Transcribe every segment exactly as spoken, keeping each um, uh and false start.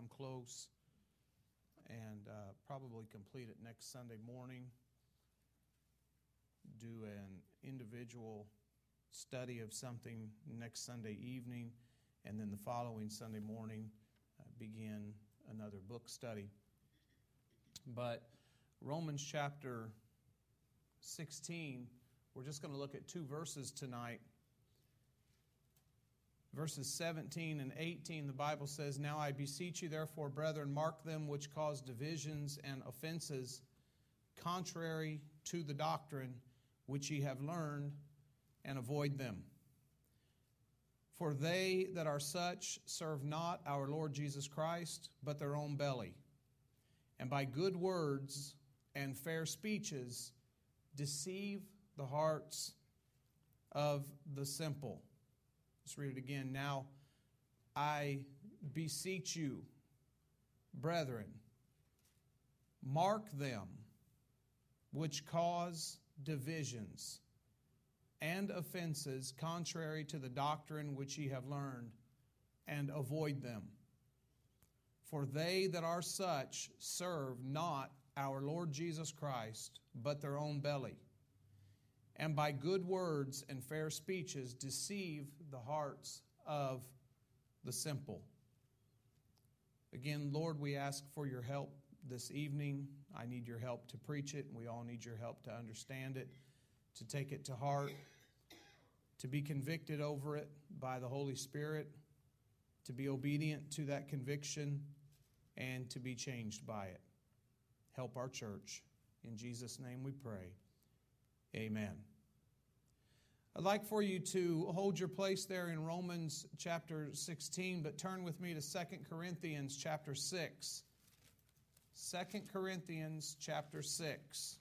come close and uh, probably complete it next Sunday morning. Do an individual study of something next Sunday evening, and then the following Sunday morning uh, begin another book study. But Romans chapter sixteen, we're just going to look at two verses tonight. Verses seventeen and eighteen, the Bible says, "Now I beseech you, therefore, brethren, mark them which cause divisions and offenses, contrary to the doctrine which ye have learned, and avoid them. For they that are such serve not our Lord Jesus Christ, but their own belly, and by good words and fair speeches deceive the hearts of the simple." Let's read it again. "Now I beseech you, brethren, mark them which cause divisions and offenses contrary to the doctrine which ye have learned, and avoid them. For they that are such serve not our Lord Jesus Christ, but their own belly, and by good words and fair speeches deceive the hearts of the simple." Again, Lord, we ask for your help this evening. I need your help to preach it, and we all need your help to understand it, to take it to heart, to be convicted over it by the Holy Spirit, to be obedient to that conviction, and to be changed by it. Help our church. In Jesus' name we pray. Amen. I'd like for you to hold your place there in Romans chapter sixteen, but turn with me to Second Corinthians chapter six. Second Corinthians chapter six.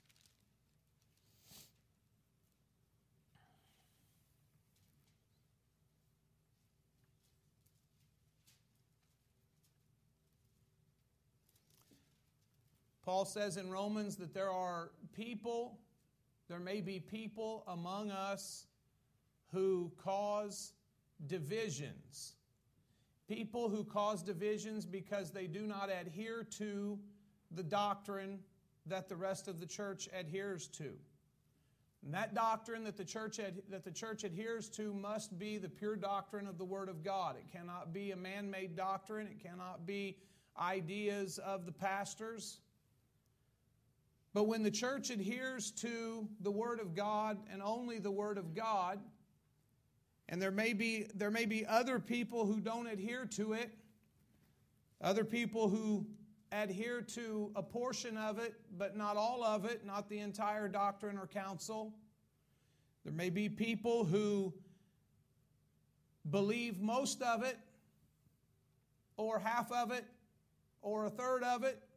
Paul says in Romans that there are people, there may be people among us who cause divisions. People who cause divisions because they do not adhere to the doctrine that the rest of the church adheres to. And that doctrine that the church ad, that the church adheres to must be the pure doctrine of the Word of God. It cannot be a man-made doctrine. It cannot be ideas of the pastors. But when the church adheres to the Word of God and only the Word of God, and there may be there may be other people who don't adhere to it, other people who adhere to a portion of it, but not all of it, not the entire doctrine or counsel. There may be people who believe most of it, or half of it, or a third of it.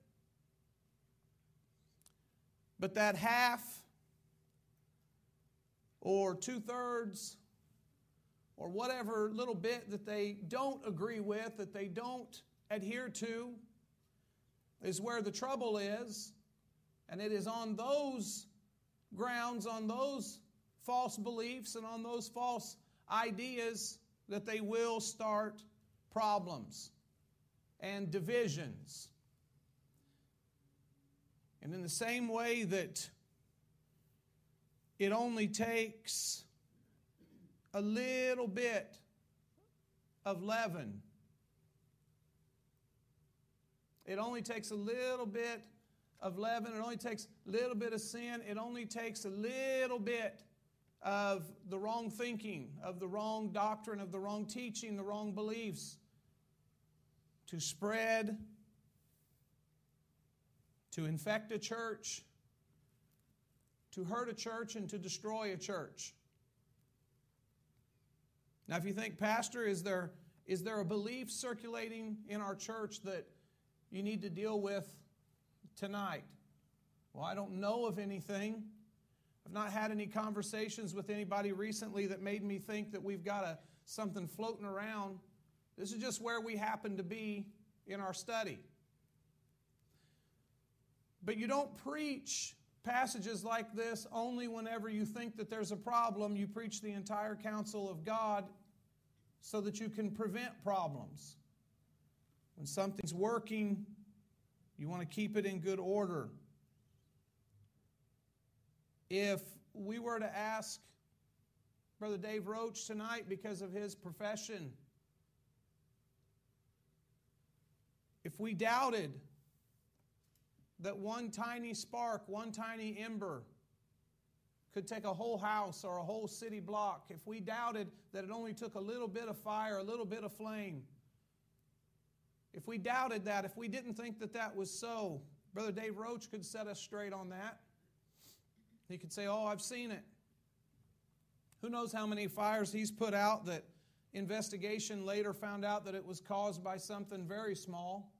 But that half, or two-thirds, or whatever little bit that they don't agree with, that they don't adhere to, is where the trouble is. And it is on those grounds, on those false beliefs, and on those false ideas that they will start problems and divisions. And in the same way that it only takes a little bit of leaven, it only takes a little bit of leaven, it only takes a little bit of sin, it only takes a little bit of the wrong thinking, of the wrong doctrine, of the wrong teaching, the wrong beliefs to spread, to infect a church, to hurt a church, and to destroy a church. Now, if you think, Pastor, is there, is there a belief circulating in our church that you need to deal with tonight? Well, I don't know of anything. I've not had any conversations with anybody recently that made me think that we've got a, something floating around. This is just where we happen to be in our study. But you don't preach passages like this only whenever you think that there's a problem. You preach the entire counsel of God so that you can prevent problems. When something's working, you want to keep it in good order. If we were to ask Brother Dave Roach tonight, because of his profession, if we doubted that one tiny spark, one tiny ember could take a whole house or a whole city block, if we doubted that it only took a little bit of fire, a little bit of flame, if we doubted that, if we didn't think that that was so, Brother Dave Roach could set us straight on that. He could say, oh, I've seen it. Who knows how many fires he's put out that investigation later found out that it was caused by something very small.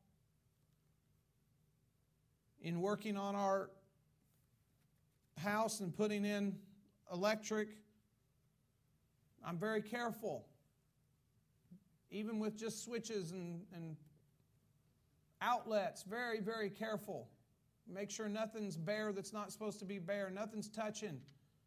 In working on our house and putting in electric, I'm very careful. Even with just switches and, and outlets, very, very careful. Make sure nothing's bare that's not supposed to be bare. Nothing's touching.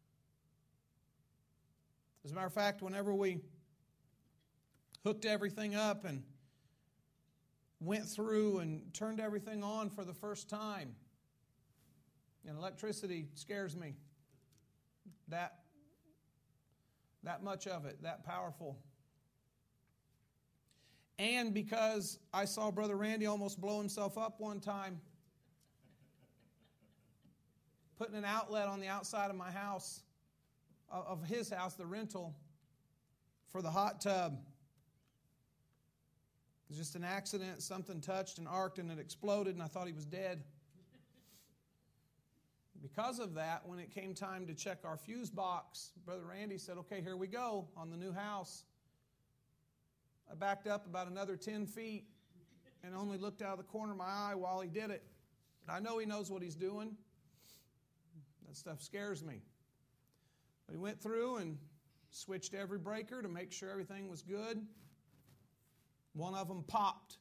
As a matter of fact, whenever we hooked everything up and went through and turned everything on for the first time, and electricity scares me. That, that much of it, that powerful. And because I saw Brother Randy almost blow himself up one time, putting an outlet on the outside of my house, of his house, the rental, for the hot tub. It was just an accident. Something touched and arced and it exploded, and I thought he was dead. Because of that, when it came time to check our fuse box, Brother Randy said, okay, here we go on the new house. I backed up about another ten feet and only looked out of the corner of my eye while he did it. I know he knows what he's doing. That stuff scares me. We went through and switched every breaker to make sure everything was good. One of them popped.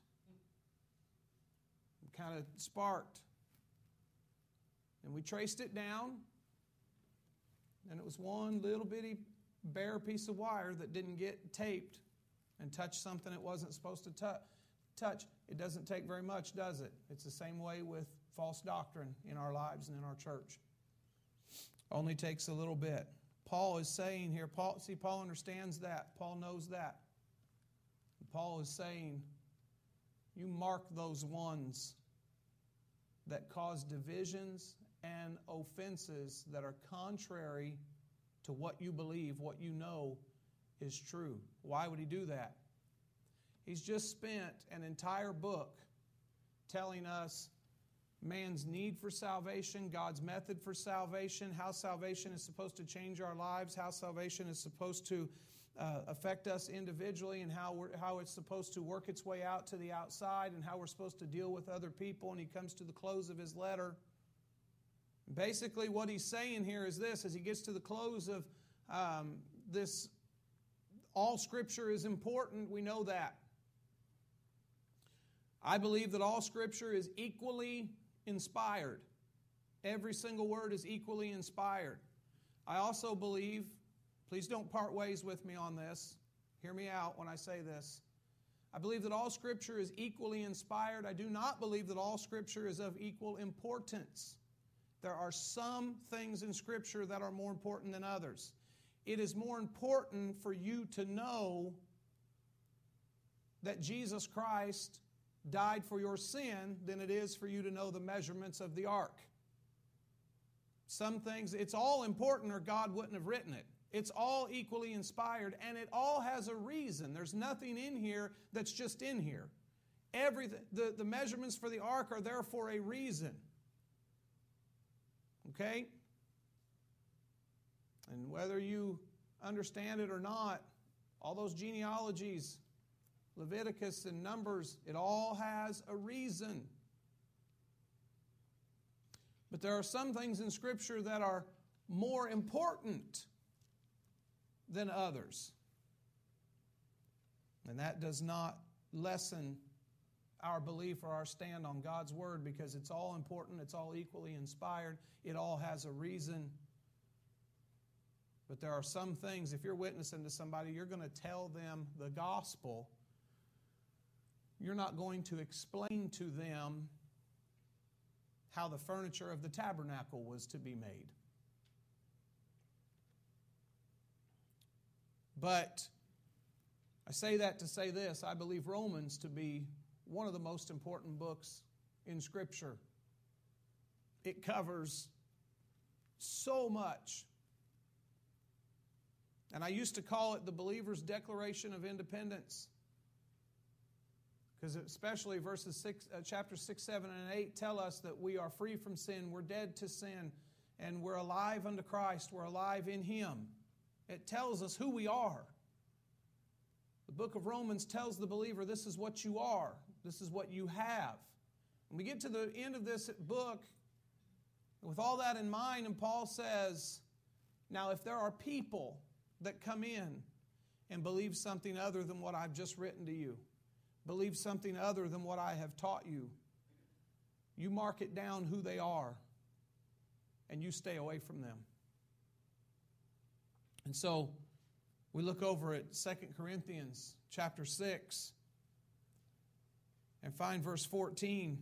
Kind of sparked. And we traced it down. And it was one little bitty bare piece of wire that didn't get taped and touch something it wasn't supposed to tu- touch. It doesn't take very much, does it? It's the same way with false doctrine in our lives and in our church. Only takes a little bit. Paul is saying here, Paul, see, Paul understands that. Paul knows that. Paul is saying, you mark those ones that cause divisions and offenses that are contrary to what you believe, what you know is true. Why would he do that? He's just spent an entire book telling us man's need for salvation, God's method for salvation, how salvation is supposed to change our lives, how salvation is supposed to uh, affect us individually, and how we're, how it's supposed to work its way out to the outside, and how we're supposed to deal with other people. And he comes to the close of his letter. Basically, what he's saying here is this: as he gets to the close of um, this, all Scripture is important. We know that. I believe that all Scripture is equally inspired. Every single word is equally inspired. I also believe, please don't part ways with me on this. Hear me out when I say this. I believe that all Scripture is equally inspired. I do not believe that all Scripture is of equal importance. There are some things in Scripture that are more important than others. It is more important for you to know that Jesus Christ died for your sin than it is for you to know the measurements of the ark. Some things, it's all important or God wouldn't have written it. It's all equally inspired, and it all has a reason. There's nothing in here that's just in here. Everything, the, the measurements for the ark are there for a reason. Okay? And whether you understand it or not, all those genealogies, Leviticus and Numbers, it all has a reason. But there are some things in Scripture that are more important than others. And that does not lessen our belief or our stand on God's Word, because it's all important, it's all equally inspired, it all has a reason. But there are some things, if you're witnessing to somebody, you're going to tell them the gospel. you're not going to explain to them how the furniture of the tabernacle was to be made. But I say that to say this: I believe Romans to be one of the most important books in Scripture. It covers so much. And I used to call it the believer's Declaration of Independence. Because especially verses six, uh, chapter six, seven, and eight tell us that we are free from sin, we're dead to sin, and we're alive unto Christ, we're alive in Him. It tells us who we are. The book of Romans tells the believer this is what you are, this is what you have. When we get to the end of this book, with all that in mind, and Paul says, now if there are people that come in and believe something other than what I've just written to you, believe something other than what I have taught you, you mark it down who they are, and you stay away from them. And so we look over at Second Corinthians chapter six and find verse fourteen.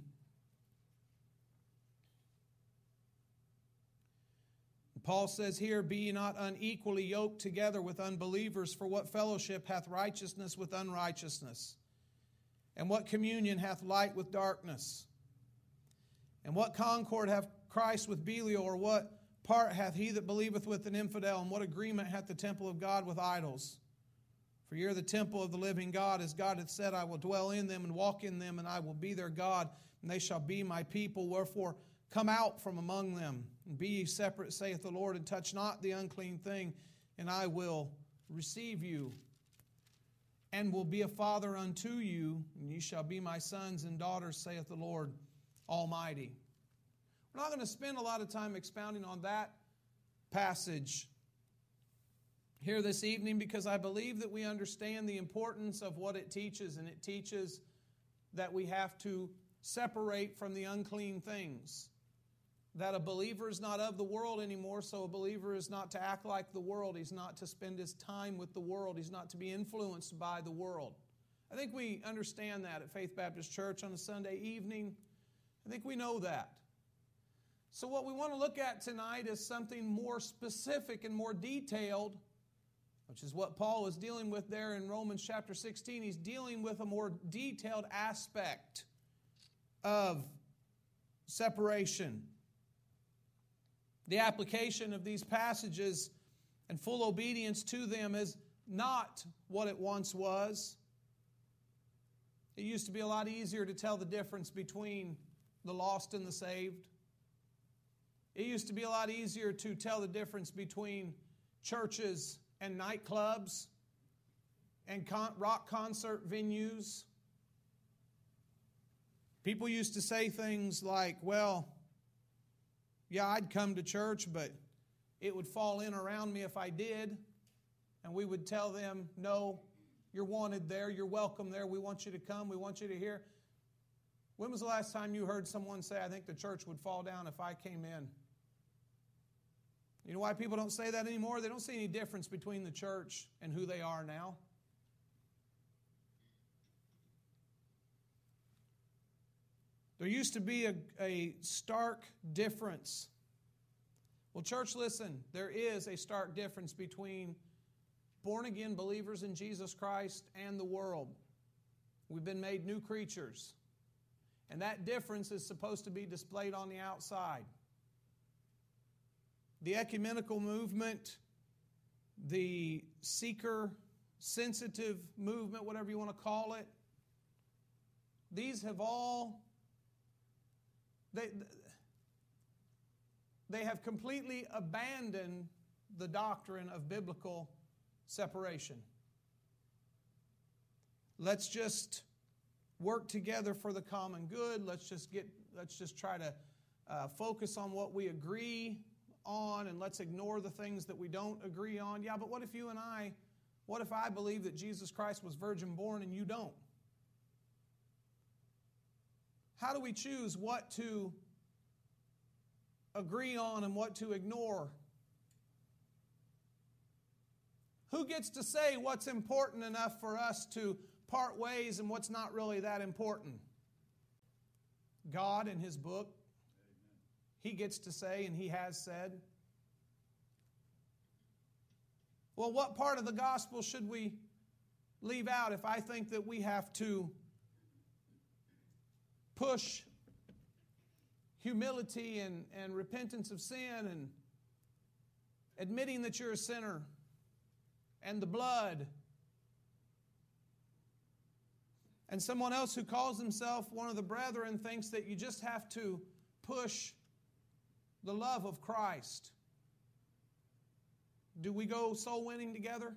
Paul says here, be ye not unequally yoked together with unbelievers, for what fellowship hath righteousness with unrighteousness? And what communion hath light with darkness? And what concord hath Christ with Belial, or what part hath he that believeth with an infidel? And what agreement hath the temple of God with idols? For ye are the temple of the living God, as God hath said, I will dwell in them and walk in them, and I will be their God, and they shall be my people. Wherefore come out from among them, and be ye separate, saith the Lord, and touch not the unclean thing, and I will receive you, and will be a father unto you, and ye shall be my sons and daughters, saith the Lord Almighty. We're not going to spend a lot of time expounding on that passage here this evening, because I believe that we understand the importance of what it teaches, and it teaches that we have to separate from the unclean things. That a believer is not of the world anymore, so a believer is not to act like the world. He's not to spend his time with the world. He's not to be influenced by the world. I think we understand that at Faith Baptist Church on a Sunday evening. I think we know that. So what we want to look at tonight is something more specific and more detailed, which is what Paul is dealing with there in Romans chapter sixteen. He's dealing with a more detailed aspect of separation. The application of these passages and full obedience to them is not what it once was. It used to be a lot easier to tell the difference between the lost and the saved. It used to be a lot easier to tell the difference between churches and nightclubs and con- rock concert venues. People used to say things like, well, yeah, I'd come to church, but it would fall in around me if I did. And we would tell them, no, you're wanted there, you're welcome there, we want you to come, we want you to hear. When was the last time you heard someone say, I think the church would fall down if I came in? You know why people don't say that anymore? They don't see any difference between the church and who they are now. There used to be a, a stark difference. Well, church, listen, there is a stark difference between born-again believers in Jesus Christ and the world. We've been made new creatures. And that difference is supposed to be displayed on the outside. The ecumenical movement, the seeker-sensitive movement, whatever you want to call it, these have all, they, they have completely abandoned the doctrine of biblical separation. Let's just work together for the common good. Let's just get. Let's just try to uh, focus on what we agree on, and let's ignore the things that we don't agree on. Yeah, but what if you and I, what if I believe that Jesus Christ was virgin born and you don't? How do we choose what to agree on and what to ignore? Who gets to say what's important enough for us to part ways in what's not really that important. God in His book, He gets to say, and He has said. Well, what part of the gospel should we leave out if I think that we have to push humility and, and repentance of sin and admitting that you're a sinner and the blood, and someone else who calls himself one of the brethren thinks that you just have to push the love of Christ? Do we go soul winning together?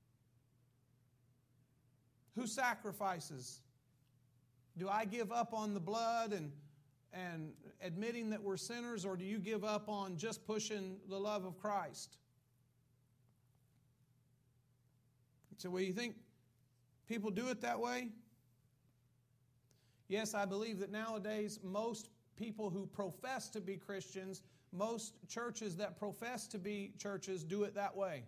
Who sacrifices? Do I give up on the blood and, and admitting that we're sinners, or do you give up on just pushing the love of Christ? So, well, you think people do it that way? Yes, I believe that nowadays most people who profess to be Christians, most churches that profess to be churches, do it that way.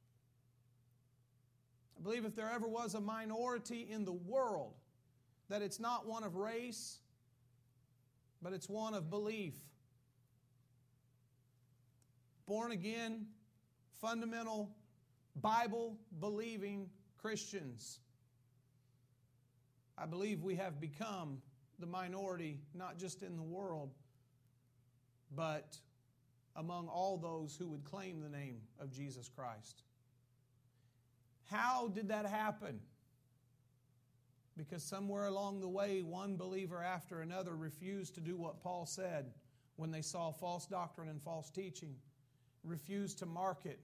I believe if there ever was a minority in the world, that it's not one of race, but it's one of belief. Born again, fundamental, Bible-believing Christians. I believe we have become the minority, not just in the world, but among all those who would claim the name of Jesus Christ. How did that happen? Because somewhere along the way, one believer after another refused to do what Paul said when they saw false doctrine and false teaching, refused to mark it.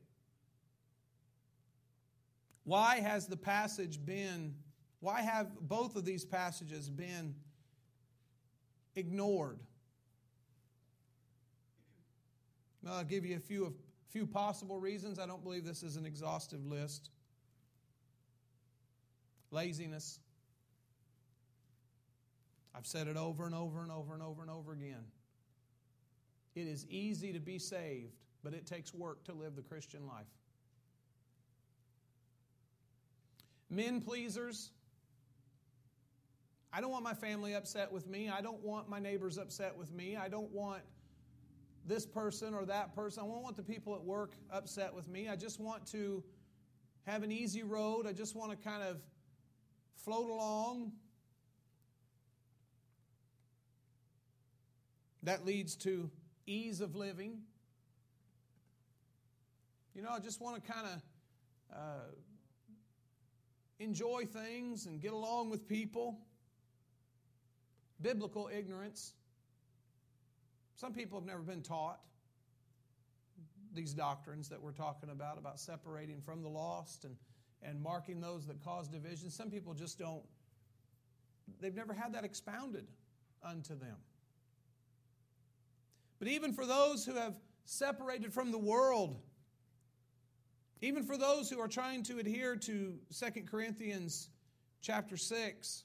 Why has the passage been, why have both of these passages been ignored? Well, I'll give you a few, a few possible reasons. I don't believe this is an exhaustive list. Laziness. I've said it over and over and over and over and over again. It is easy to be saved, but it takes work to live the Christian life. Men pleasers. I don't want my family upset with me. I don't want my neighbors upset with me. I don't want this person or that person. I don't want the people at work upset with me. I just want to have an easy road. I just want to kind of float along. That leads to ease of living. You know, I just want to kind of uh, enjoy things and get along with people. Biblical ignorance. Some people have never been taught these doctrines that we're talking about, about separating from the lost and, and marking those that cause division. Some people just don't, they've never had that expounded unto them. But even for those who have separated from the world, even for those who are trying to adhere to Second Corinthians chapter six,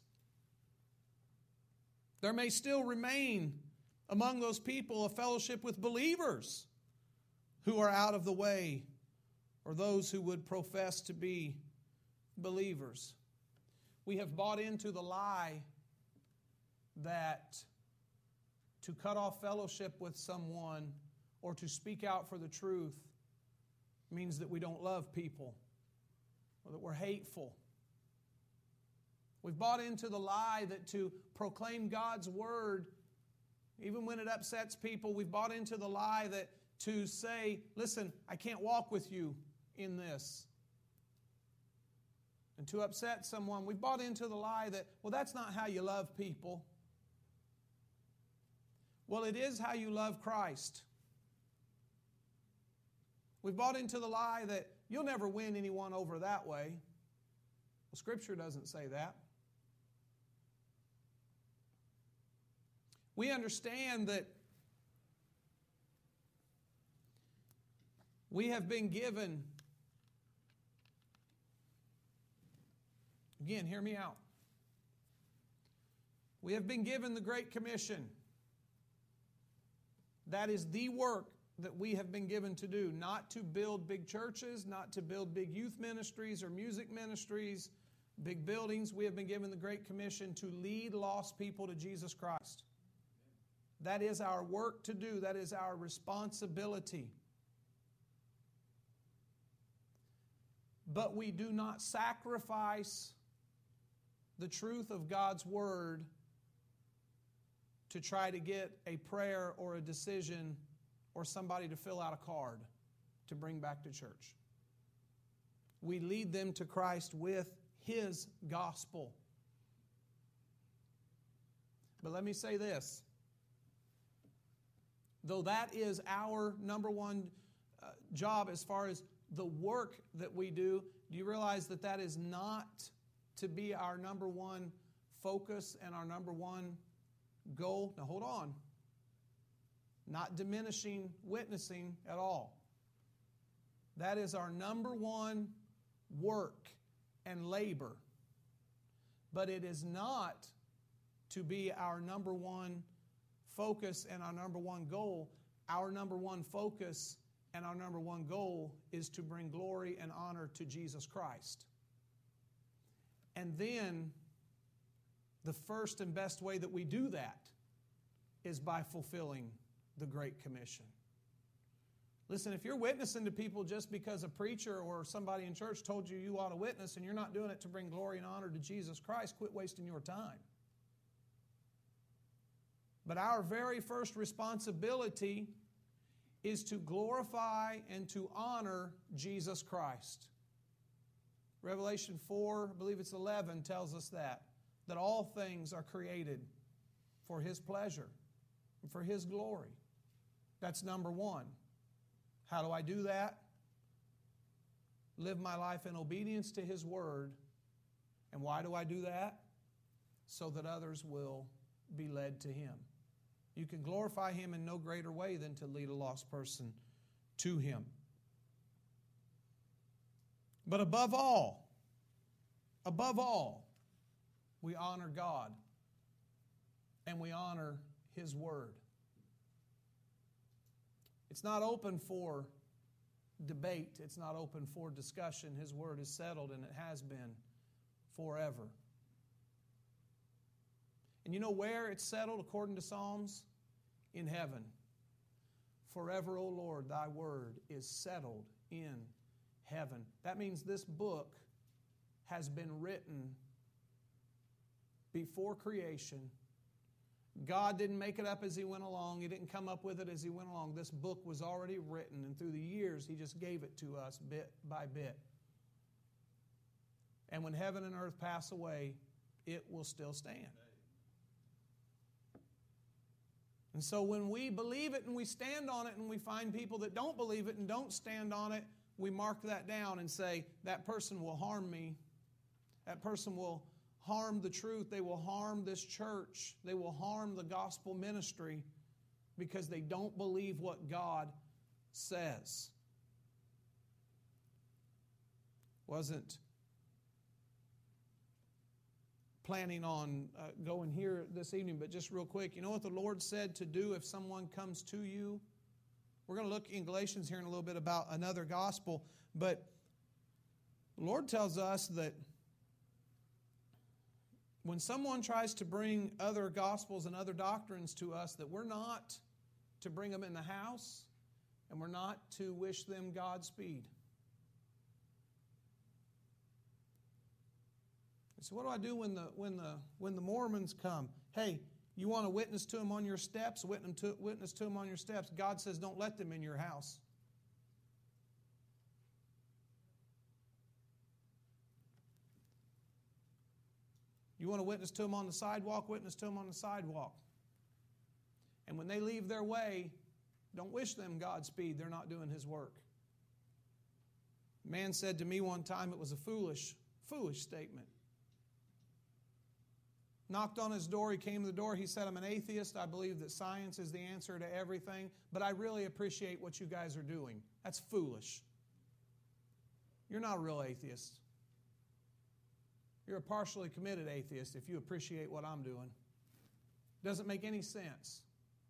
there may still remain among those people a fellowship with believers who are out of the way, or those who would profess to be believers. We have bought into the lie that to cut off fellowship with someone or to speak out for the truth means that we don't love people or that we're hateful. We've bought into the lie that to proclaim God's word, even when it upsets people, we've bought into the lie that to say, listen, I can't walk with you in this. And to upset someone, we've bought into the lie that, well, that's not how you love people. Well, it is how you love Christ. We've bought into the lie that you'll never win anyone over that way. Well, Scripture doesn't say that. We understand that we have been given, again, hear me out. We have been given the Great Commission. That is the work that we have been given to do, not to build big churches, not to build big youth ministries or music ministries, big buildings. We have been given the Great Commission to lead lost people to Jesus Christ. That is our work to do. That is our responsibility. But we do not sacrifice the truth of God's Word to try to get a prayer or a decision or somebody to fill out a card to bring back to church. We lead them to Christ with His gospel. But let me say this. Though that is our number one uh, job as far as the work that we do, do you realize that that is not to be our number one focus and our number one goal? Now hold on. Not diminishing witnessing at all. That is our number one work and labor. But it is not to be our number one focus and our number one goal. Our number one focus and our number one goal is to bring glory and honor to Jesus Christ. And then the first and best way that we do that is by fulfilling the Great Commission. Listen, if you're witnessing to people just because a preacher or somebody in church told you you ought to witness and you're not doing it to bring glory and honor to Jesus Christ, quit wasting your time. But our very first responsibility is to glorify and to honor Jesus Christ. Revelation four, I believe it's eleven, tells us that, that all things are created for His pleasure and for His glory. That's number one. How do I do that? Live my life in obedience to His Word. And why do I do that? So that others will be led to Him. You can glorify Him in no greater way than to lead a lost person to Him. But above all, above all, we honor God and we honor His Word. It's not open for debate. It's not open for discussion. His Word is settled, and it has been forever. And you know where it's settled according to Psalms? In heaven. Forever, O Lord, Thy Word is settled in heaven. That means this book has been written before creation. God didn't make it up as He went along. He didn't come up with it as He went along. This book was already written, and through the years, He just gave it to us bit by bit. And when heaven and earth pass away, it will still stand. And so when we believe it and we stand on it and we find people that don't believe it and don't stand on it, we mark that down and say, that person will harm me. That person will harm the truth. They will harm this church. They will harm the gospel ministry because they don't believe what God says. Wasn't planning on uh, going here this evening, but just real quick, you know what the Lord said to do if someone comes to you? We're going to look in Galatians here in a little bit about another gospel, but the Lord tells us that when someone tries to bring other gospels and other doctrines to us, that we're not to bring them in the house and we're not to wish them Godspeed. So what do I do when the when the when the Mormons come? Hey, you want to witness to them on your steps? Witness to, witness to them on your steps. God says don't let them in your house. You want to witness to them on the sidewalk? Witness to them on the sidewalk. And when they leave their way, don't wish them Godspeed. They're not doing His work. A man said to me one time it was a foolish, foolish statement. Knocked on his door. He came to the door. He said, I'm an atheist. I believe that science is the answer to everything, but I really appreciate what you guys are doing. That's foolish. You're not a real atheist. You're a partially committed atheist if you appreciate what I'm doing. Doesn't make any sense.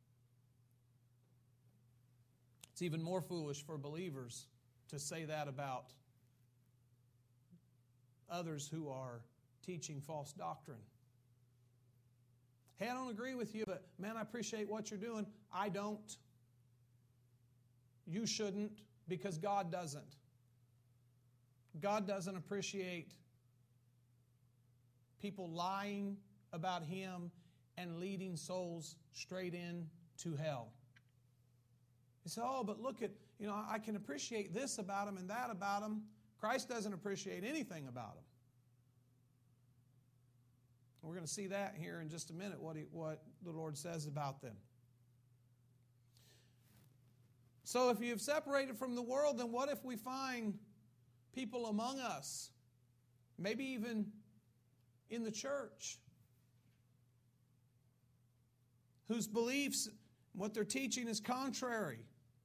It's even more foolish for believers to say that about others who are teaching false doctrine. Hey, I don't agree with you, but man, I appreciate what you're doing. I don't. You shouldn't, because God doesn't. God doesn't appreciate people lying about Him and leading souls straight into hell. You say, oh, but look at, you know, I can appreciate this about Him and that about Him. Christ doesn't appreciate anything about Him. We're going to see that here in just a minute, what, he, what the Lord says about them. So if you've separated from the world, then what if we find people among us, maybe even in the church, whose beliefs, what they're teaching is contrary?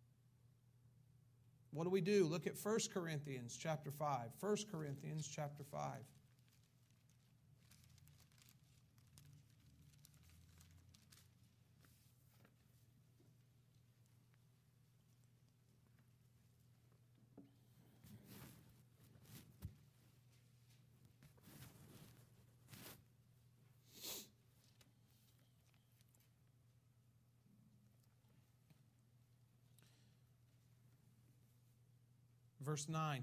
What do we do? Look at First Corinthians chapter five. First Corinthians chapter five. Verse nine.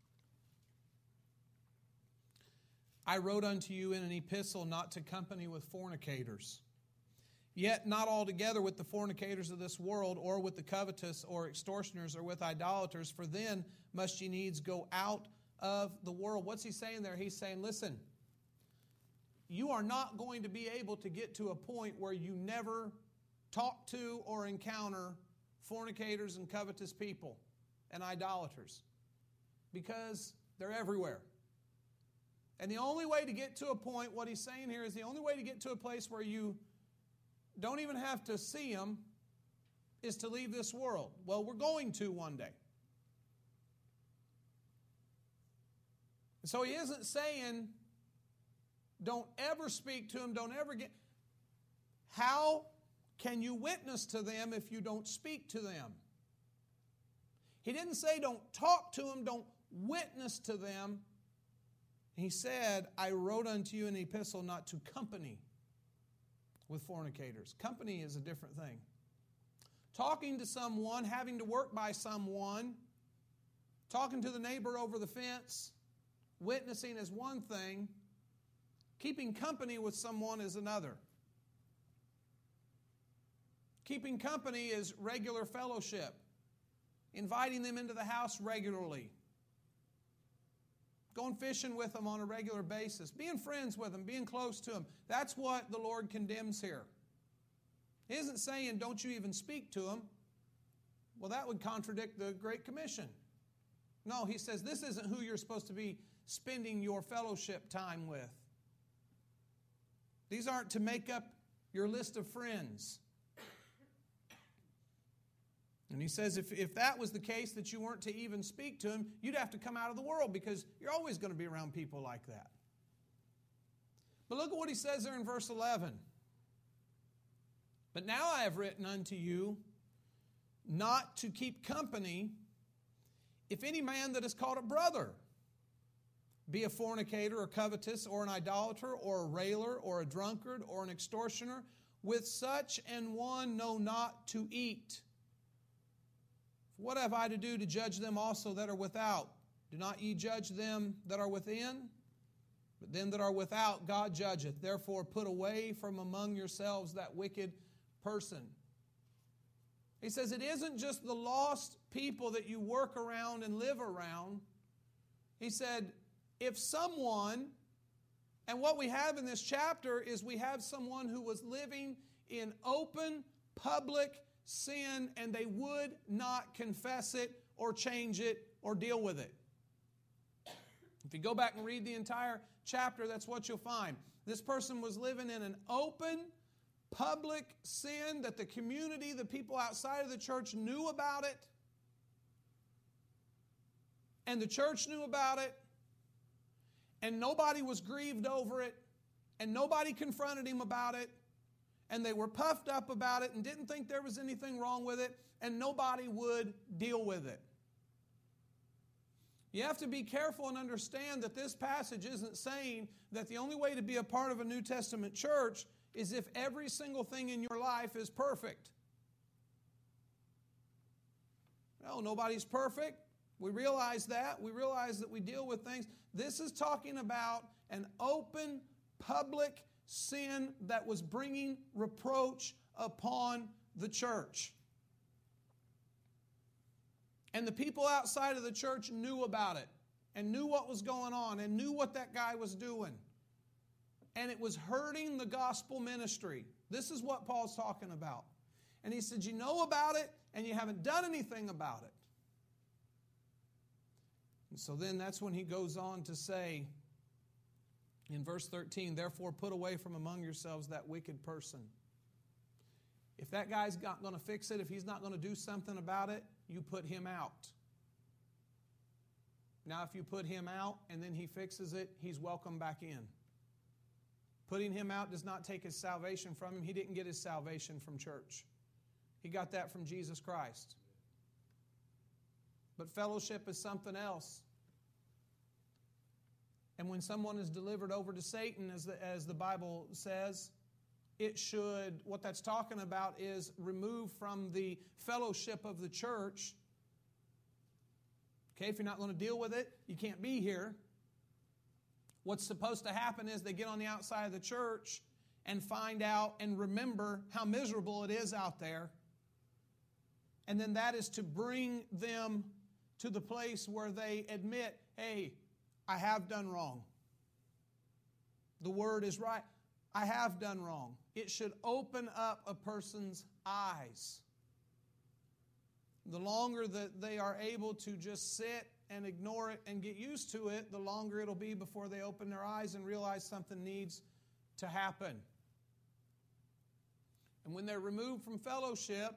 I wrote unto you in an epistle not to company with fornicators, yet not altogether with the fornicators of this world, or with the covetous, or extortioners, or with idolaters, for then must ye needs go out of the world. What's he saying there? He's saying, listen, you are not going to be able to get to a point where you never talk to or encounter fornicators and covetous people and idolaters, because they're everywhere. And the only way to get to a point, what he's saying here is the only way to get to a place where you don't even have to see them is to leave this world. Well, we're going to one day. So he isn't saying don't ever speak to them, don't ever get... How can you witness to them if you don't speak to them? He didn't say don't talk to them, don't witness to them. He said, I wrote unto you an epistle not to company with fornicators. Company is a different thing. Talking to someone, having to work by someone, talking to the neighbor over the fence, witnessing is one thing. Keeping company with someone is another. Keeping company is regular fellowship. Inviting them into the house regularly. Going fishing with them on a regular basis. Being friends with them. Being close to them. That's what the Lord condemns here. He isn't saying don't you even speak to them. Well, that would contradict the Great Commission. No, He says this isn't who you're supposed to be spending your fellowship time with. These aren't to make up your list of friends. And he says if, if that was the case, that you weren't to even speak to him, you'd have to come out of the world, because you're always going to be around people like that. But look at what he says there in verse eleven. But now I have written unto you not to keep company if any man that is called a brother be a fornicator or covetous or an idolater or a railer or a drunkard or an extortioner. With such an one know not to eat. What have I to do to judge them also that are without? Do not ye judge them that are within? But them that are without God judgeth. Therefore put away from among yourselves that wicked person. He says it isn't just the lost people that you work around and live around. He said if someone, and what we have in this chapter is we have someone who was living in open, public sin, and they would not confess it or change it or deal with it. If you go back and read the entire chapter, that's what you'll find. This person was living in an open, public sin that the community, the people outside of the church knew about it. And the church knew about it. And nobody was grieved over it. And nobody confronted him about it. And they were puffed up about it and didn't think there was anything wrong with it, and nobody would deal with it. You have to be careful and understand that this passage isn't saying that the only way to be a part of a New Testament church is if every single thing in your life is perfect. No, nobody's perfect. We realize that. We realize that we deal with things. This is talking about an open, public sin that was bringing reproach upon the church. And the people outside of the church knew about it and knew what was going on and knew what that guy was doing. And it was hurting the gospel ministry. This is what Paul's talking about. And he said, you know about it and you haven't done anything about it. And so then that's when he goes on to say in verse thirteen, therefore put away from among yourselves that wicked person. If that guy's not going to fix it, if he's not going to do something about it, you put him out. Now, if you put him out and then he fixes it, he's welcome back in. Putting him out does not take his salvation from him. He didn't get his salvation from church. He got that from Jesus Christ. But fellowship is something else. And when someone is delivered over to Satan, as the, as the Bible says, it should, what that's talking about is remove from the fellowship of the church. Okay, if you're not going to deal with it, you can't be here. What's supposed to happen is they get on the outside of the church and find out and remember how miserable it is out there. And then that is to bring them to the place where they admit, hey, I have done wrong. The word is right. I have done wrong. It should open up a person's eyes. The longer that they are able to just sit and ignore it and get used to it, the longer it'll be before they open their eyes and realize something needs to happen. And when they're removed from fellowship,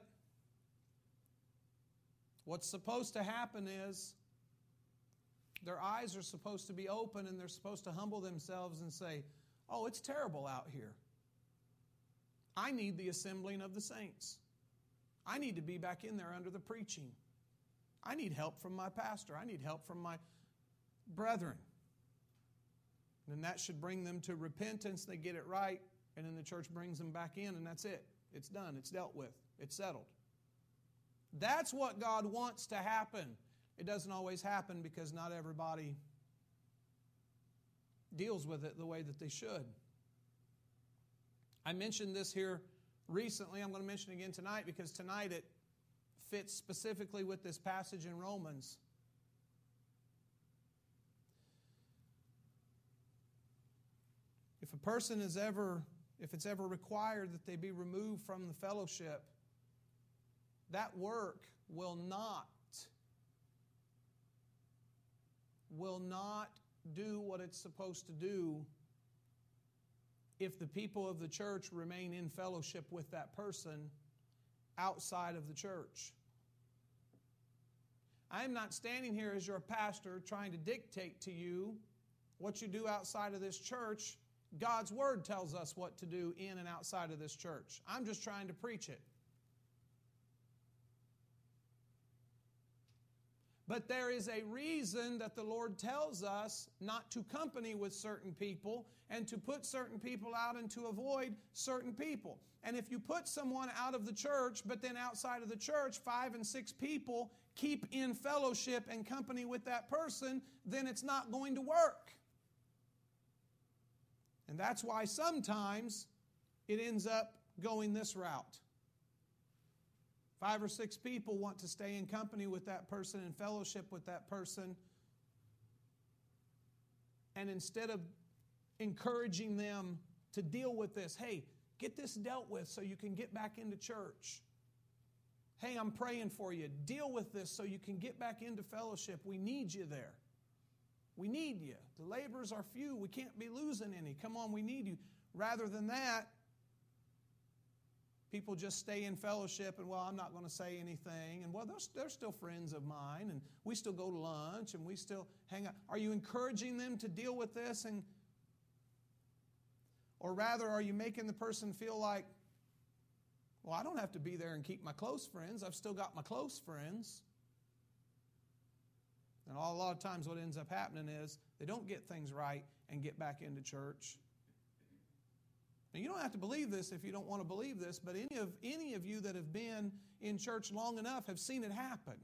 what's supposed to happen is their eyes are supposed to be open and they're supposed to humble themselves and say, oh, it's terrible out here. I need the assembling of the saints. I need to be back in there under the preaching. I need help from my pastor. I need help from my brethren. And that should bring them to repentance. They get it right, and then the church brings them back in, and that's it. It's done. It's dealt with. It's settled. That's what God wants to happen. It doesn't always happen because not everybody deals with it the way that they should. I mentioned this here recently. I'm going to mention it again tonight because tonight it fits specifically with this passage in Romans. If a person is ever, if it's ever required that they be removed from the fellowship, that work will not, will not do what it's supposed to do if the people of the church remain in fellowship with that person outside of the church. I am not standing here as your pastor trying to dictate to you what you do outside of this church. God's Word tells us what to do in and outside of this church. I'm just trying to preach it. But there is a reason that the Lord tells us not to company with certain people and to put certain people out and to avoid certain people. And if you put someone out of the church, but then outside of the church, five and six people keep in fellowship and company with that person, then it's not going to work. And that's why sometimes it ends up going this route. Five or six people want to stay in company with that person and fellowship with that person. And instead of encouraging them to deal with this, hey, get this dealt with so you can get back into church. Hey, I'm praying for you. Deal with this so you can get back into fellowship. We need you there. We need you. The laborers are few. We can't be losing any. Come on, we need you. Rather than that, people just stay in fellowship and, well, I'm not going to say anything. And, well, they're, they're still friends of mine, and we still go to lunch, and we still hang out. Are you encouraging them to deal with this? And, or rather, are you making the person feel like, well, I don't have to be there and keep my close friends. I've still got my close friends. And a lot of times what ends up happening is they don't get things right and get back into church. Now, you don't have to believe this if you don't want to believe this, but any of, any of you that have been in church long enough have seen it happen.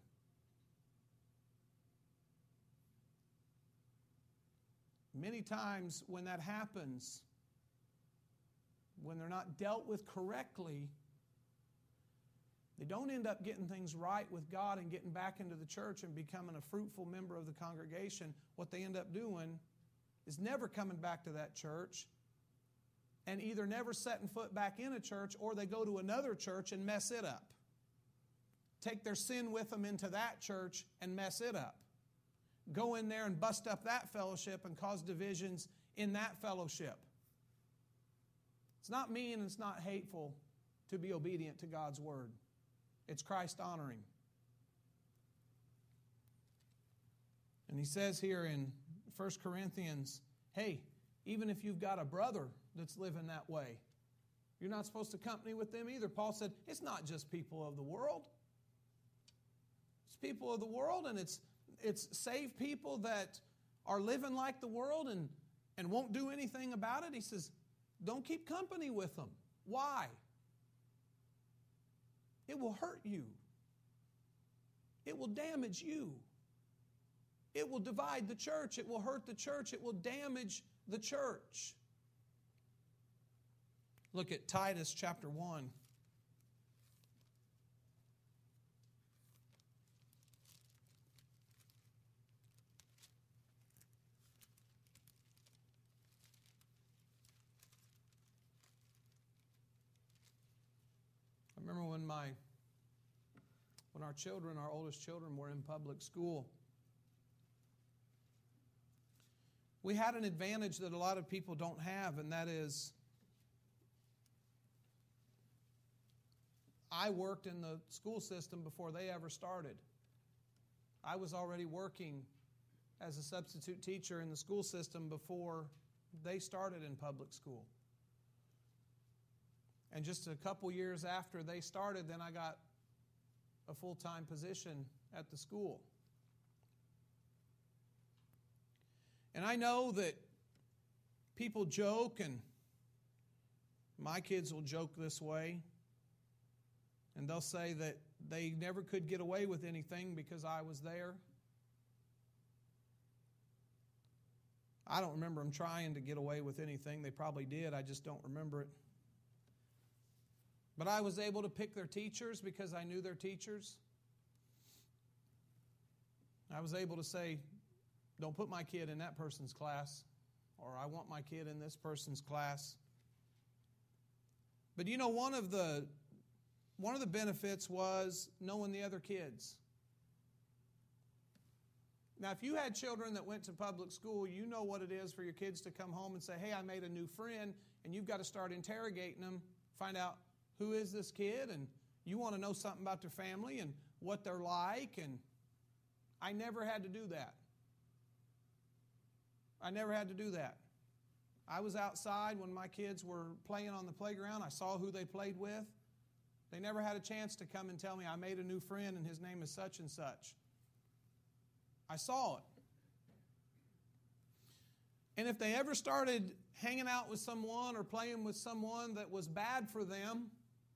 Many times when that happens, when they're not dealt with correctly, they don't end up getting things right with God and getting back into the church and becoming a fruitful member of the congregation. What they end up doing is never coming back to that church and either never setting foot back in a church, or they go to another church and mess it up. Take their sin with them into that church and mess it up. Go in there and bust up that fellowship and cause divisions in that fellowship. It's not mean and it's not hateful to be obedient to God's word. It's Christ honoring. And he says here in First Corinthians, hey, even if you've got a brother that's living that way, you're not supposed to company with them either. Paul said, it's not just people of the world. It's people of the world, and it's it's saved people that are living like the world and, and won't do anything about it. He says, don't keep company with them. Why? It will hurt you. It will damage you. It will divide the church. It will hurt the church. It will damage the church. Look at Titus chapter one. I remember when my when our children, our oldest children, were in public school. We had an advantage that a lot of people don't have, and that is I worked in the school system before they ever started. I was already working as a substitute teacher in the school system before they started in public school. And just a couple years after they started, then I got a full-time position at the school. And I know that people joke, and my kids will joke this way, and they'll say that they never could get away with anything because I was there. I don't remember them trying to get away with anything. They probably did. I just don't remember it. But I was able to pick their teachers because I knew their teachers. I was able to say, don't put my kid in that person's class, or I want my kid in this person's class. But you know, one of the one of the benefits was knowing the other kids. Now, if you had children that went to public school, you know what it is for your kids to come home and say, hey, I made a new friend, and you've got to start interrogating them, find out who is this kid, and you want to know something about their family and what they're like, and I never had to do that. I never had to do that. I was outside when my kids were playing on the playground. I saw who they played with. They never had a chance to come and tell me, I made a new friend and his name is such and such. I saw it. And if they ever started hanging out with someone or playing with someone that was bad for them,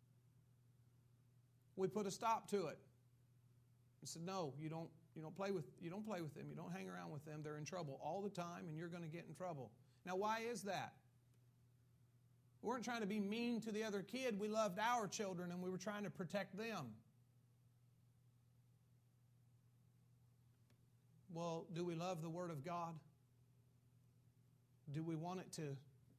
we put a stop to it. We said, no, you don't, you don't play with, you don't play with them. You don't hang around with them. They're in trouble all the time, and you're going to get in trouble. Now, why is that? We weren't trying to be mean to the other kid. We loved our children, and we were trying to protect them. Well, do we love the Word of God? Do we want it to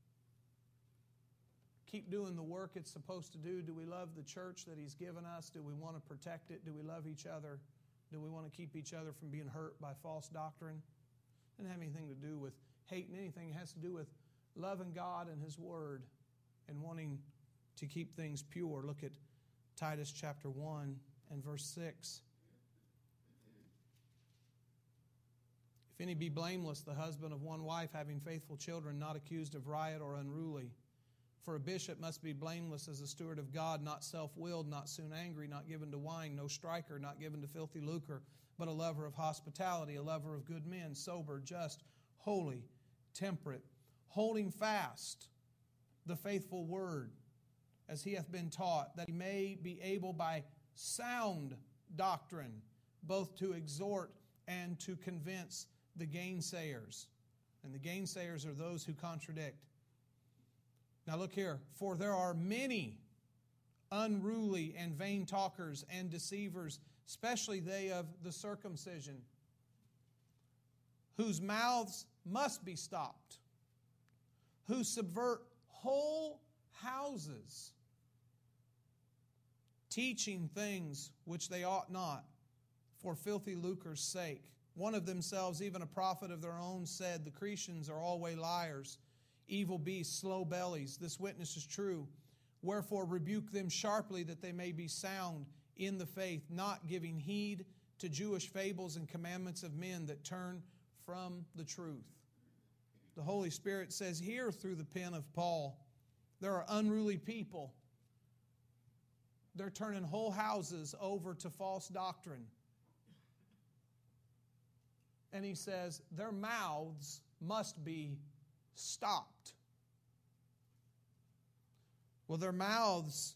keep doing the work it's supposed to do? Do we love the church that He's given us? Do we want to protect it? Do we love each other? Do we want to keep each other from being hurt by false doctrine? It doesn't have anything to do with hating anything. It has to do with loving God and His Word and wanting to keep things pure. Look at Titus chapter one and verse six. If any be blameless, the husband of one wife, having faithful children, not accused of riot or unruly. For a bishop must be blameless as a steward of God, not self-willed, not soon angry, not given to wine, no striker, not given to filthy lucre, but a lover of hospitality, a lover of good men, sober, just, holy, temperate, holding fast the faithful word, as he hath been taught, that he may be able by sound doctrine both to exhort and to convince the gainsayers. And the gainsayers are those who contradict. Now look here. For there are many unruly and vain talkers and deceivers, especially they of the circumcision, whose mouths must be stopped, who subvert whole houses, teaching things which they ought not, for filthy lucre's sake. One of themselves, even a prophet of their own, said, the Cretians are always liars, evil beasts, slow bellies. This witness is true. Wherefore rebuke them sharply, that they may be sound in the faith, not giving heed to Jewish fables and commandments of men that turn from the truth. The Holy Spirit says here through the pen of Paul, there are unruly people. They're turning whole houses over to false doctrine. And he says their mouths must be stopped. Well, their mouths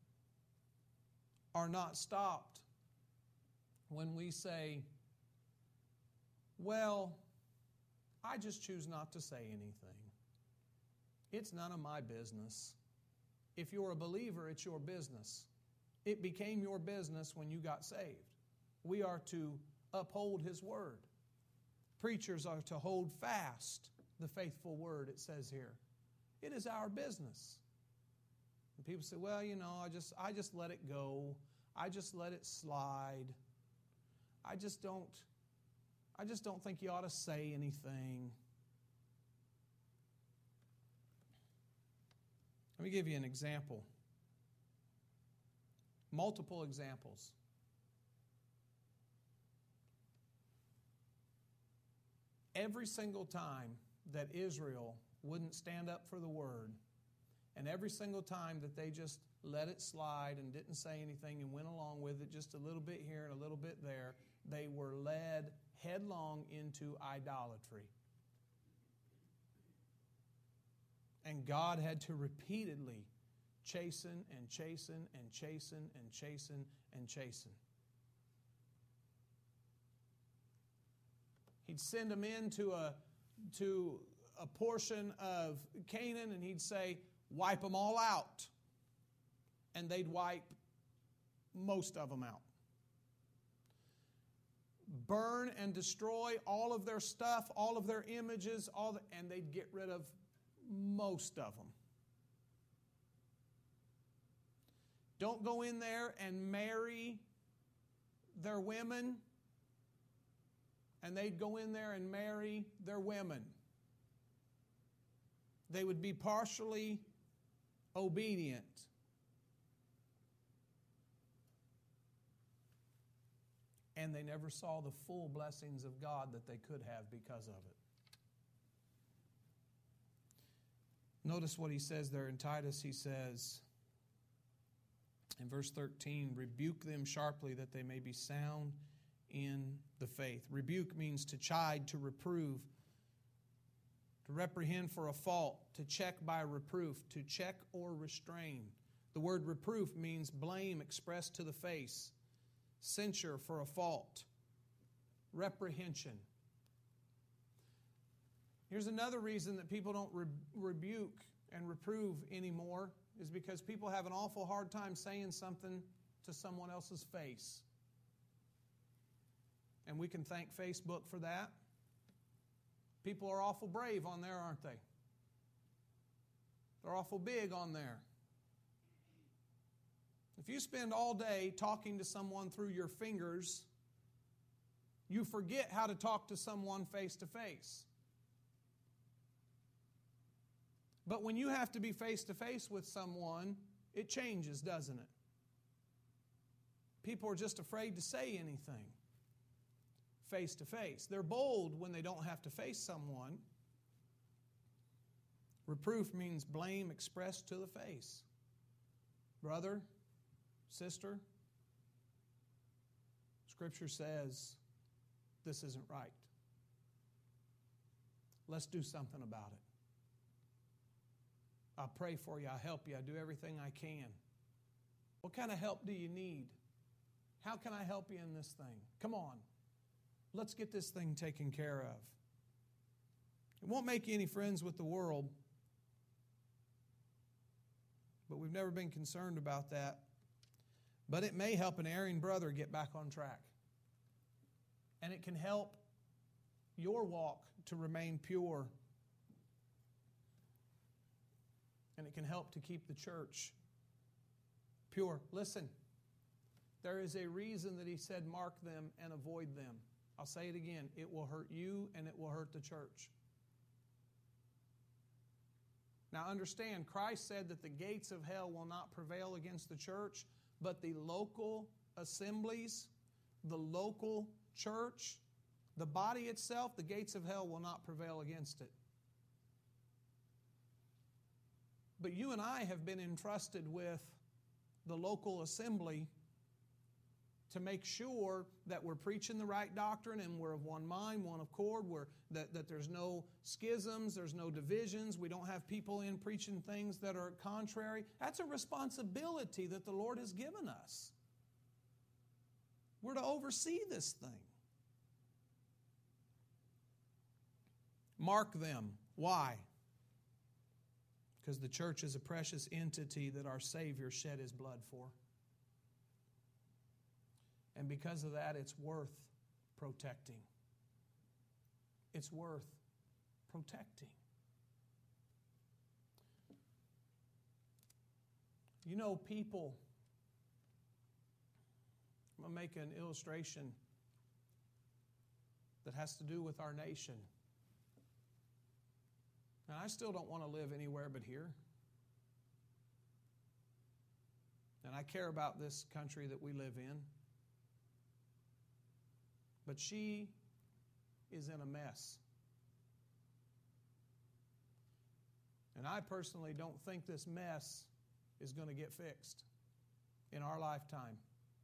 are not stopped when we say, well, I just choose not to say anything. It's none of my business. If you're a believer, it's your business. It became your business when you got saved. We are to uphold His word. Preachers are to hold fast the faithful word, it says here. It is our business. And people say, well, you know, I just I just let it go. I just let it slide. I just don't I just don't think you ought to say anything. Let me give you an example. Multiple examples. Every single time that Israel wouldn't stand up for the word, and every single time that they just let it slide and didn't say anything and went along with it just a little bit here and a little bit there, they were led headlong into idolatry. And God had to repeatedly chasten and chasten and chasten and chasten and chasten. He'd send them into a, to a portion of Canaan and he'd say, wipe them all out. And they'd wipe most of them out. Burn and destroy all of their stuff, all of their images, all the, and they'd get rid of most of them. Don't go in there and marry their women, and they'd go in there and marry their women. They would be partially obedient. And they never saw the full blessings of God that they could have because of it. Notice what he says there in Titus. He says in verse thirteen, rebuke them sharply that they may be sound in the faith. Rebuke means to chide, to reprove, to reprehend for a fault, to check by reproof, to check or restrain. The word reproof means blame expressed to the face, censure for a fault, reprehension. Here's another reason that people don't re- rebuke and reprove anymore is because people have an awful hard time saying something to someone else's face. And we can thank Facebook for that. People are awful brave on there, aren't they? They're awful big on there. If you spend all day talking to someone through your fingers, you forget how to talk to someone face to face. But when you have to be face to face with someone, it changes, doesn't it? People are just afraid to say anything face to face. They're bold when they don't have to face someone. Reproof means blame expressed to the face. Brother, sister, Scripture says this isn't right. Let's do something about it. I'll pray for you. I'll help you. I'll do everything I can. What kind of help do you need? How can I help you in this thing? Come on. Let's get this thing taken care of. It won't make you any friends with the world, but we've never been concerned about that. But it may help an erring brother get back on track. And it can help your walk to remain pure. And it can help to keep the church pure. Listen, there is a reason that he said mark them and avoid them. I'll say it again. It will hurt you and it will hurt the church. Now understand, Christ said that the gates of hell will not prevail against the church, but the local assemblies, the local church, the body itself, the gates of hell will not prevail against it. But you and I have been entrusted with the local assembly to make sure that we're preaching the right doctrine and we're of one mind, one accord, we're, that, that there's no schisms, there's no divisions, we don't have people in preaching things that are contrary. That's a responsibility that the Lord has given us. We're to oversee this thing. Mark them. Why? Because the church is a precious entity that our Savior shed His blood for. And because of that, it's worth protecting. It's worth protecting. You know, people, I'm going to make an illustration that has to do with our nation. And I still don't want to live anywhere but here. And I care about this country that we live in. But she is in a mess. And I personally don't think this mess is going to get fixed in our lifetime.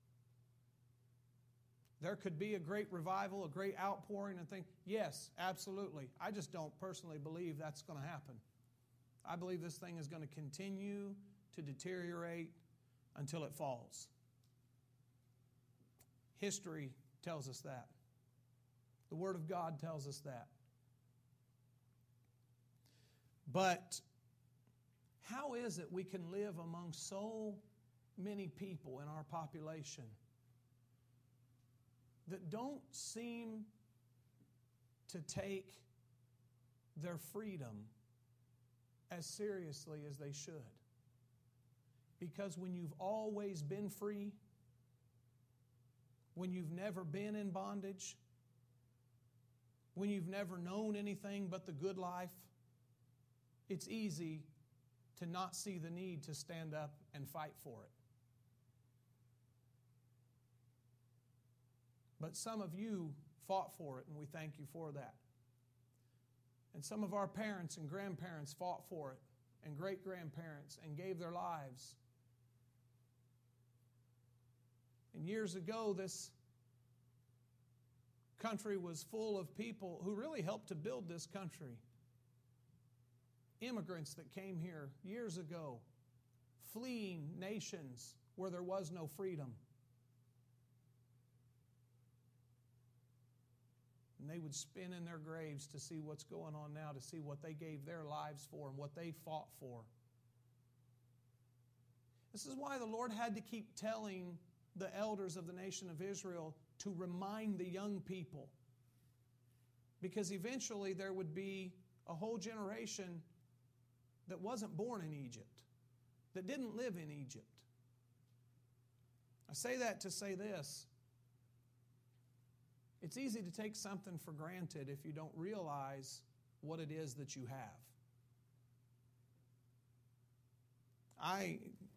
There could be a great revival, a great outpouring and things. Yes, absolutely. I just don't personally believe that's going to happen. I believe this thing is going to continue to deteriorate until it falls. History tells us that. The Word of God tells us that. But how is it we can live among so many people in our population that don't seem to take their freedom as seriously as they should? Because when you've always been free, when you've never been in bondage, when you've never known anything but the good life, it's easy to not see the need to stand up and fight for it. But some of you fought for it, and we thank you for that. And some of our parents and grandparents fought for it, and great-grandparents, and gave their lives. And years ago, this country was full of people who really helped to build this country. Immigrants that came here years ago, fleeing nations where there was no freedom. And they would spin in their graves to see what's going on now, to see what they gave their lives for and what they fought for. This is why the Lord had to keep telling the elders of the nation of Israel to remind the young people. Because eventually there would be a whole generation that wasn't born in Egypt, that didn't live in Egypt. I say that to say this. It's easy to take something for granted if you don't realize what it is that you have. I,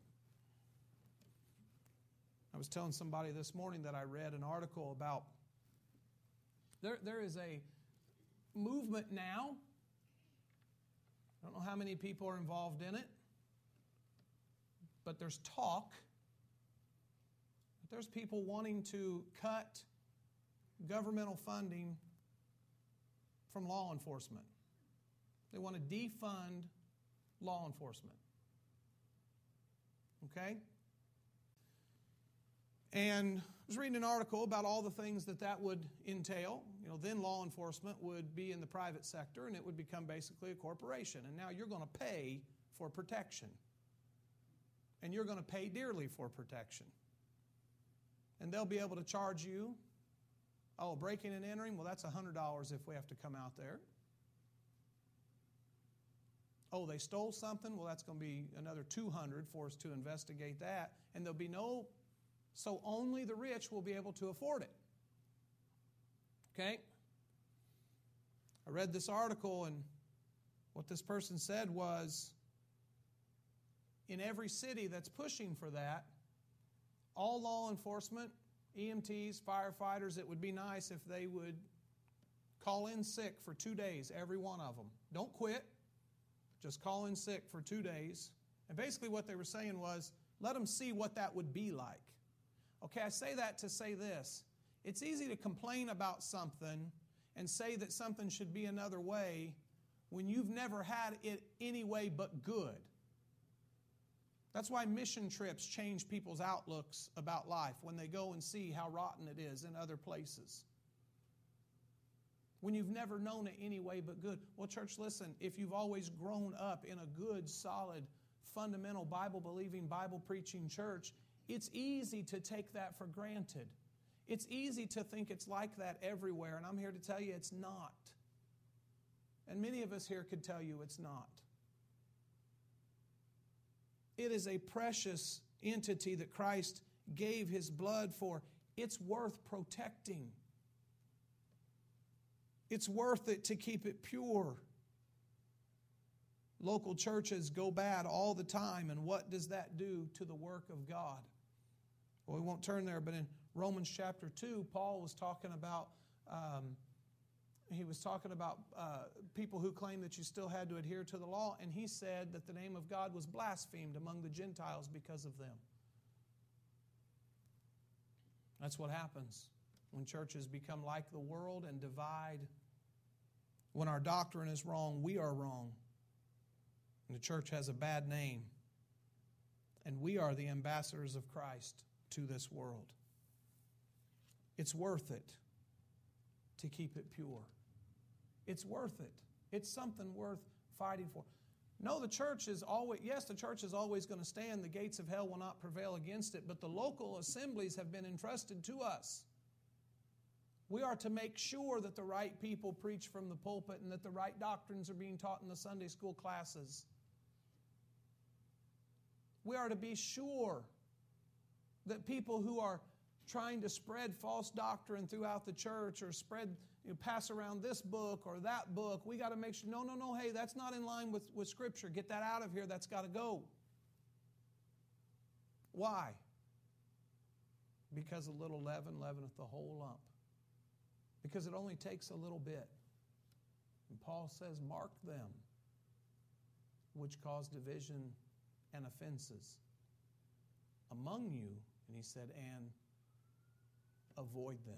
I was telling somebody this morning that I read an article about there, there is a movement now, I don't know how many people are involved in it, but there's talk. There's people wanting to cut governmental funding from law enforcement. They want to defund law enforcement. Okay? And I was reading an article about all the things that that would entail. You know, then law enforcement would be in the private sector and it would become basically a corporation. And now you're going to pay for protection. And you're going to pay dearly for protection. And they'll be able to charge you, oh, breaking and entering, well, that's one hundred dollars if we have to come out there. Oh, they stole something, well, that's going to be another two hundred dollars for us to investigate that. And there'll be no, so only the rich will be able to afford it. Okay? I read this article, and what this person said was, in every city that's pushing for that, all law enforcement, E M Ts, firefighters, it would be nice if they would call in sick for two days, every one of them. Don't quit. Just call in sick for two days. And basically what they were saying was, let them see what that would be like. Okay, I say that to say this. It's easy to complain about something and say that something should be another way when you've never had it any way but good. That's why mission trips change people's outlooks about life when they go and see how rotten it is in other places. When you've never known it any way but good. Well, church, listen, if you've always grown up in a good, solid, fundamental, Bible-believing, Bible-preaching church, it's easy to take that for granted. It's easy to think it's like that everywhere, and I'm here to tell you it's not. And many of us here could tell you it's not. It is a precious entity that Christ gave His blood for. It's worth protecting. It's worth it to keep it pure. Local churches go bad all the time, and what does that do to the work of God? Well, we won't turn there, but in Romans chapter two, Paul was talking about um, he was talking about uh, people who claimed that you still had to adhere to the law, and he said that the name of God was blasphemed among the Gentiles because of them. That's what happens when churches become like the world and divide. When our doctrine is wrong, we are wrong. And the church has a bad name. And we are the ambassadors of Christ to this world. It's worth it to keep it pure. It's worth it. It's something worth fighting for. No, the church is always, yes, the church is always going to stand. The gates of hell will not prevail against it. But the local assemblies have been entrusted to us. We are to make sure that the right people preach from the pulpit and that the right doctrines are being taught in the Sunday school classes. We are to be sure that people who are trying to spread false doctrine throughout the church or spread, you know, pass around this book or that book, we got to make sure, no, no, no, hey, that's not in line with, with Scripture. Get that out of here. That's got to go. Why? Because a little leaven leaveneth the whole lump. Because it only takes a little bit. And Paul says, mark them, which cause division and offenses among you. And he said, and avoid them.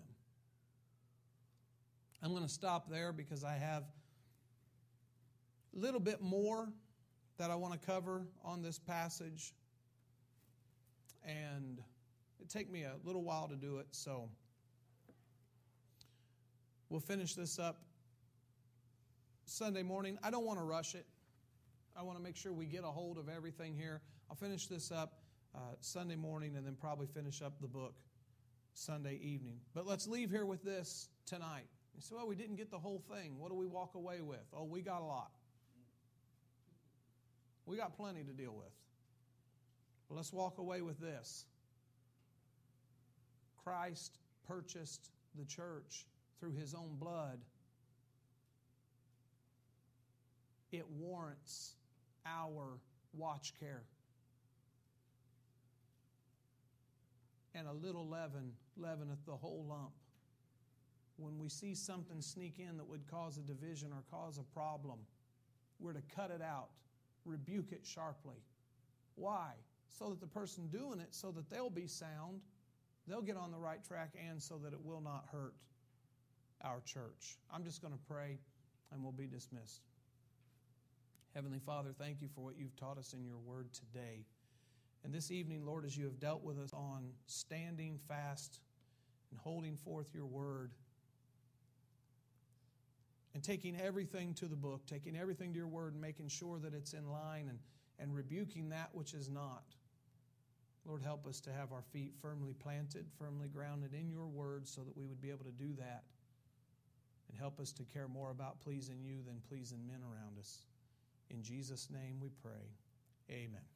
I'm going to stop there because I have a little bit more that I want to cover on this passage. And it'd take me a little while to do it, so we'll finish this up Sunday morning. I don't want to rush it. I want to make sure we get a hold of everything here. I'll finish this up uh, Sunday morning and then probably finish up the book Sunday evening. But let's leave here with this tonight. You say, well, we didn't get the whole thing. What do we walk away with? Oh, we got a lot. We got plenty to deal with. But let's walk away with this. Christ purchased the church through His own blood. It warrants our watch care. And a little leaven leaveneth the whole lump. When we see something sneak in that would cause a division or cause a problem, we're to cut it out, rebuke it sharply. Why? So that the person doing it, so that they'll be sound, they'll get on the right track, and so that it will not hurt our church. I'm just going to pray, and we'll be dismissed. Heavenly Father, thank you for what you've taught us in your word today. And this evening, Lord, as you have dealt with us on standing fast and holding forth your word, and taking everything to the book, taking everything to your word and making sure that it's in line, and, and rebuking that which is not. Lord, help us to have our feet firmly planted, firmly grounded in your word, so that we would be able to do that. And help us to care more about pleasing you than pleasing men around us. In Jesus' name we pray. Amen.